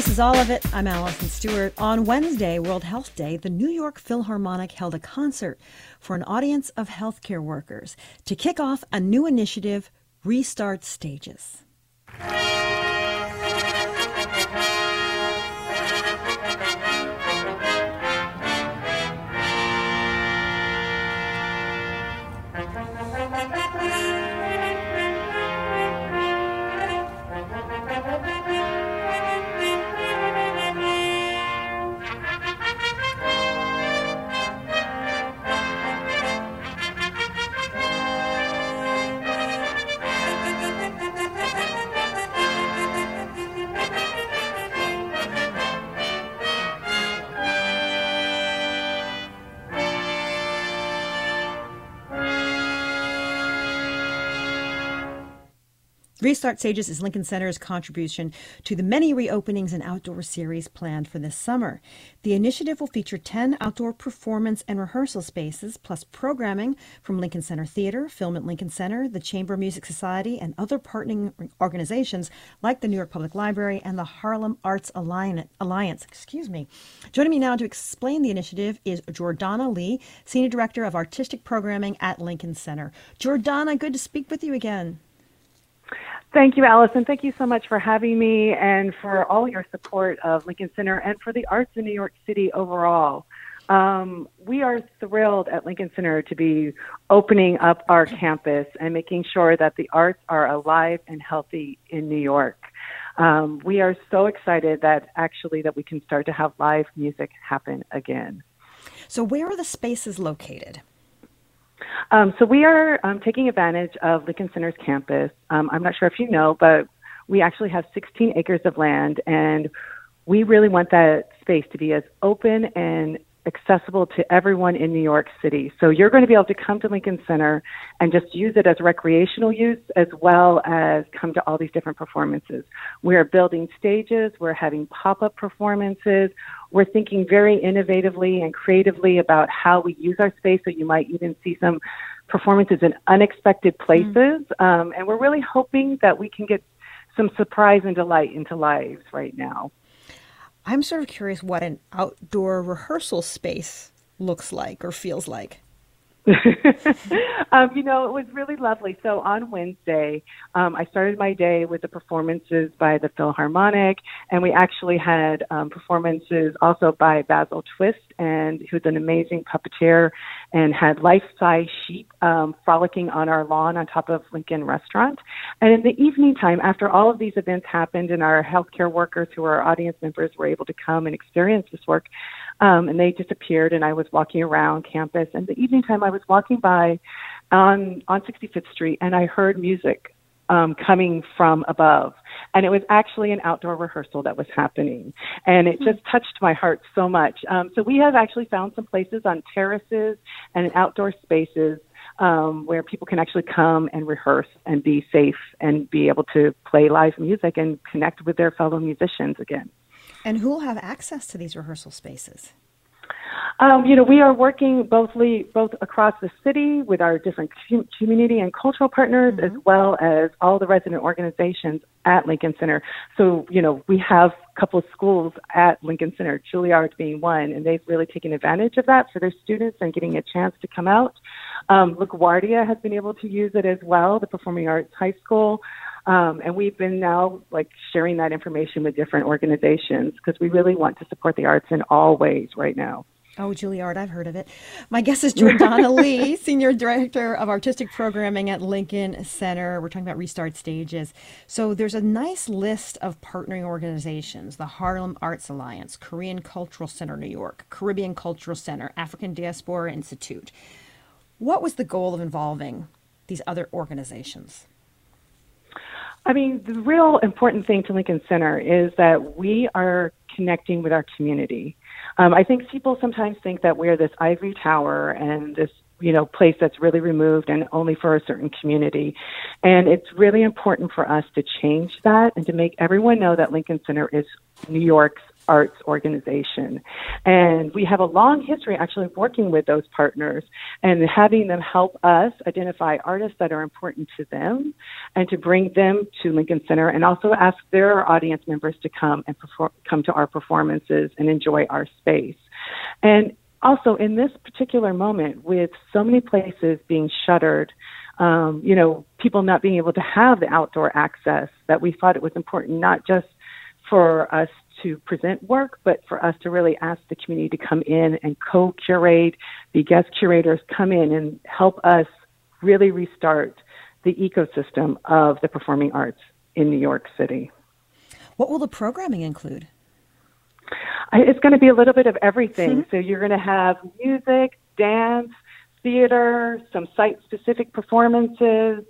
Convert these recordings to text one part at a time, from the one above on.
This is All of It. I'm Allison Stewart. On Wednesday, World Health Day, the New York Philharmonic held a concert for an audience of healthcare workers to kick off a new initiative, Restart Stages. Restart Stages is Lincoln Center's contribution to the many reopenings and outdoor series planned for this summer. The initiative will feature 10 outdoor performance and rehearsal spaces, plus programming from Lincoln Center Theater, Film at Lincoln Center, the Chamber Music Society, and other partnering organizations like the New York Public Library and the Harlem Arts Alliance. Joining me now to explain the initiative is Jordana Lee, Senior Director of Artistic Programming at Lincoln Center. Jordana, good to speak with you again. Thank you, Allison. Thank you so much for having me and for all your support of Lincoln Center and for the arts in New York City overall. We are thrilled at Lincoln Center to be opening up our campus and making sure that the arts are alive and healthy in New York. We are so excited that we can start to have live music happen again. So where are the spaces located? So we are taking advantage of Lincoln Center's campus. I'm not sure if you know, but we actually have 16 acres of land, and we really want that space to be as open and accessible to everyone in New York City. So you're going to be able to come to Lincoln Center and just use it as recreational use as well as come to all these different performances. We're building stages. We're having pop-up performances. We're thinking very innovatively and creatively about how we use our space, so you might even see some performances in unexpected places. And we're really hoping that we can get some surprise and delight into lives right now. I'm sort of curious what an outdoor rehearsal space looks like or feels like. It was really lovely. So on Wednesday, I started my day with the performances by the Philharmonic, and we actually had performances also by Basil Twist, and who's an amazing puppeteer, and had life-size sheep frolicking on our lawn on top of Lincoln Restaurant. And in the evening time, after all of these events happened and our healthcare workers who are audience members were able to come and experience this work, and they disappeared, and I was walking around campus. And the evening time, I was walking by on 65th Street, and I heard music coming from above. And it was actually an outdoor rehearsal that was happening. And it just touched my heart so much. So we have actually found some places on terraces and in outdoor spaces where people can actually come and rehearse and be safe and be able to play live music and connect with their fellow musicians again. And who will have access to these rehearsal spaces? We are working both across the city with our different community and cultural partners, as well as all the resident organizations at Lincoln Center. So, we have a couple of schools at Lincoln Center, Juilliard being one, and they've really taken advantage of that for their students and getting a chance to come out. LaGuardia has been able to use it as well, the Performing Arts High School. And we've been now sharing that information with different organizations because we really want to support the arts in all ways right now. Oh, Juilliard, I've heard of it. My guest is Jordana Lee, Senior Director of Artistic Programming at Lincoln Center. We're talking about Restart Stages. So there's a nice list of partnering organizations: the Harlem Arts Alliance, Korean Cultural Center New York, Caribbean Cultural Center, African Diaspora Institute. What was the goal of involving these other organizations? The real important thing to Lincoln Center is that we are connecting with our community. I think people sometimes think that we're this ivory tower and this, place that's really removed and only for a certain community. And it's really important for us to change that and to make everyone know that Lincoln Center is New York's arts organization. And we have a long history actually working with those partners and having them help us identify artists that are important to them and to bring them to Lincoln Center, and also ask their audience members to come and come to our performances and enjoy our space. And also in this particular moment, with so many places being shuttered, people not being able to have the outdoor access, that we thought it was important not just for us to present work, but for us to really ask the community to come in and co-curate, be guest curators, come in and help us really restart the ecosystem of the performing arts in New York City. What will the programming include? It's going to be a little bit of everything. So you're going to have music, dance, theater, some site-specific performances,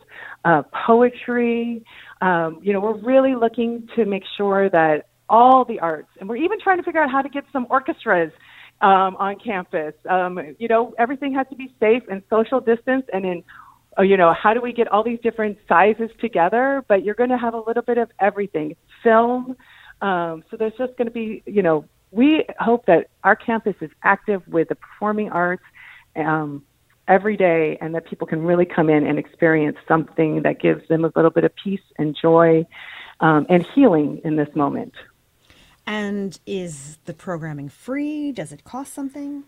poetry. We're really looking to make sure that all the arts, and we're even trying to figure out how to get some orchestras on campus. Everything has to be safe and social distance, and in how do we get all these different sizes together? But you're going to have a little bit of everything. Film. So there's just going to be, we hope that our campus is active with the performing arts every day, and that people can really come in and experience something that gives them a little bit of peace and joy and healing in this moment. And is the programming free? Does it cost something?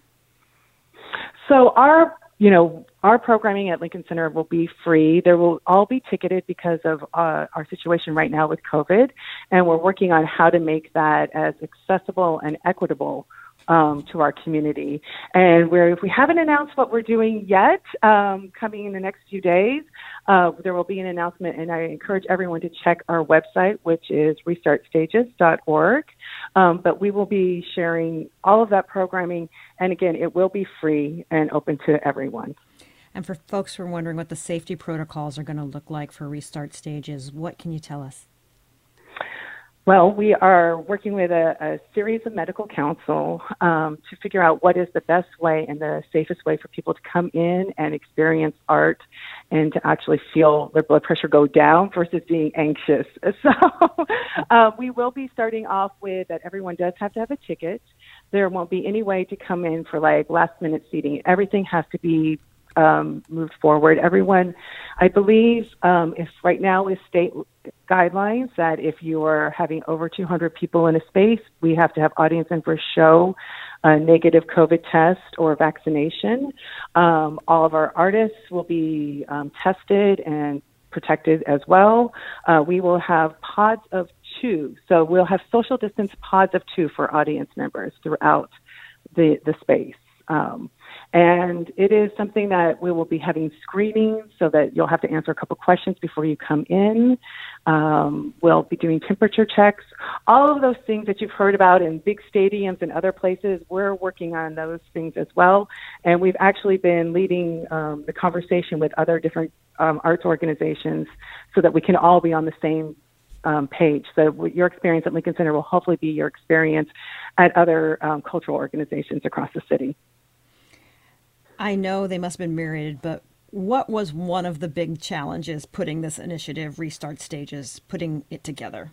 So our programming at Lincoln Center will be free. There will all be ticketed because of our situation right now with COVID, and we're working on how to make that as accessible and equitable to our community. And if we haven't announced what we're doing yet, coming in the next few days, there will be an announcement, and I encourage everyone to check our website, which is restartstages.org. But we will be sharing all of that programming, and again, it will be free and open to everyone. And for folks who are wondering what the safety protocols are going to look like for Restart Stages, what can you tell us? Well, we are working with a series of medical counsel to figure out what is the best way and the safest way for people to come in and experience art and to actually feel their blood pressure go down versus being anxious. So we will be starting off with that everyone does have to have a ticket. There won't be any way to come in for last-minute seating. Everything has to be moved forward. Everyone, I believe, if right now is state guidelines that if you are having over 200 people in a space, we have to have audience members show a negative COVID test or vaccination. All of our artists will be tested and protected as well. We will have pods of 2. So we'll have social distance pods of 2 for audience members throughout the space. And it is something that we will be having screenings so that you'll have to answer a couple questions before you come in. We'll be doing temperature checks. All of those things that you've heard about in big stadiums and other places, we're working on those things as well. And we've actually been leading the conversation with other different arts organizations so that we can all be on the same page. So your experience at Lincoln Center will hopefully be your experience at other cultural organizations across the city. I know they must have been myriad, but what was one of the big challenges putting this initiative, Restart Stages, putting it together?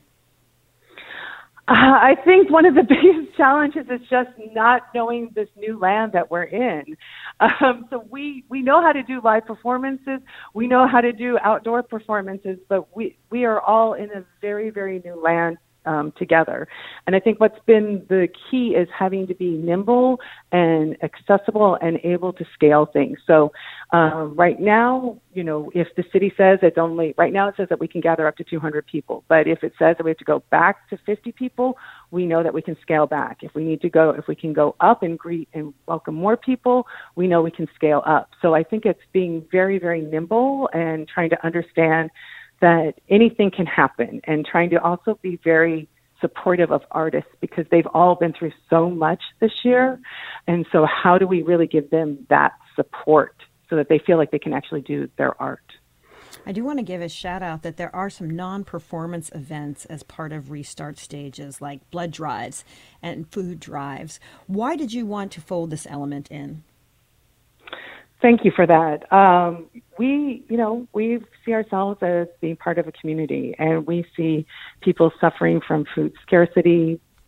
I think one of the biggest challenges is just not knowing this new land that we're in. So we know how to do live performances. We know how to do outdoor performances, but we are all in a very, very new land together. And I think what's been the key is having to be nimble and accessible and able to scale things. So right now, if the city says right now it says that we can gather up to 200 people. But if it says that we have to go back to 50 people, we know that we can scale back. If we can go up and greet and welcome more people, we know we can scale up. So I think it's being very, very nimble and trying to understand that anything can happen, and trying to also be very supportive of artists because they've all been through so much this year. And so how do we really give them that support so that they feel like they can actually do their art? I do want to give a shout out that there are some non-performance events as part of Restart Stages, like blood drives and food drives. Why did you want to fold this element in? Thank you for that. We see ourselves as being part of a community, and we see people suffering from food scarcity,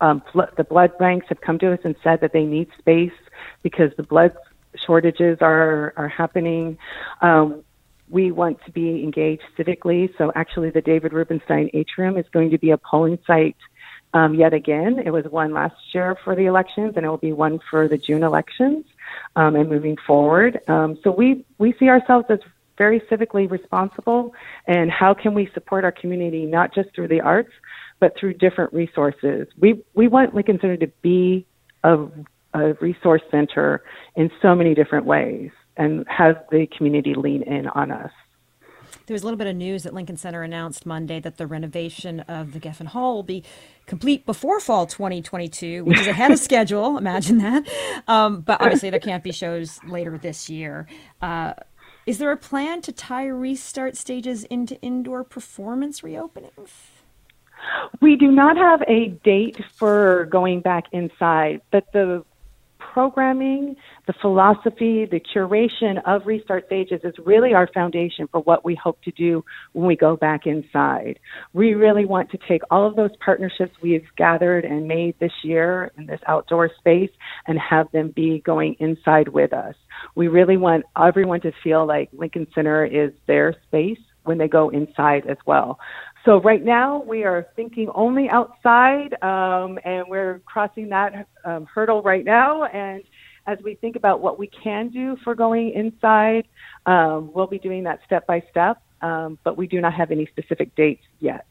the blood banks have come to us and said that they need space because the blood shortages are happening. We want to be engaged civically. So actually the David Rubenstein Atrium is going to be a polling site yet again. It was one last year for the elections, and it will be one for the June elections and moving forward. So we see ourselves as very civically responsible, and how can we support our community, not just through the arts, but through different resources. We want Lincoln Center to be a resource center in so many different ways and have the community lean in on us. There was a little bit of news that Lincoln Center announced Monday that the renovation of the Geffen Hall will be complete before fall 2022, which is ahead of schedule. Imagine that. But obviously there can't be shows later this year. Is there a plan to tie restart stages into indoor performance reopenings? We do not have a date for going back inside, but the programming, the philosophy, the curation of Restart Stages is really our foundation for what we hope to do when we go back inside. We really want to take all of those partnerships we've gathered and made this year in this outdoor space and have them be going inside with us. We really want everyone to feel like Lincoln Center is their space when they go inside as well. So right now we are thinking only outside, and we're crossing that hurdle right now. And as we think about what we can do for going inside, we'll be doing that step by step, but we do not have any specific dates yet.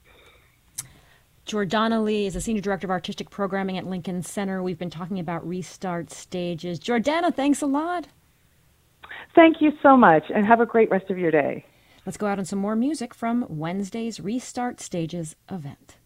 Jordana Lee is the Senior Director of Artistic Programming at Lincoln Center. We've been talking about Restart Stages. Jordana, thanks a lot. Thank you so much, and have a great rest of your day. Let's go out on some more music from Wednesday's Restart Stages event.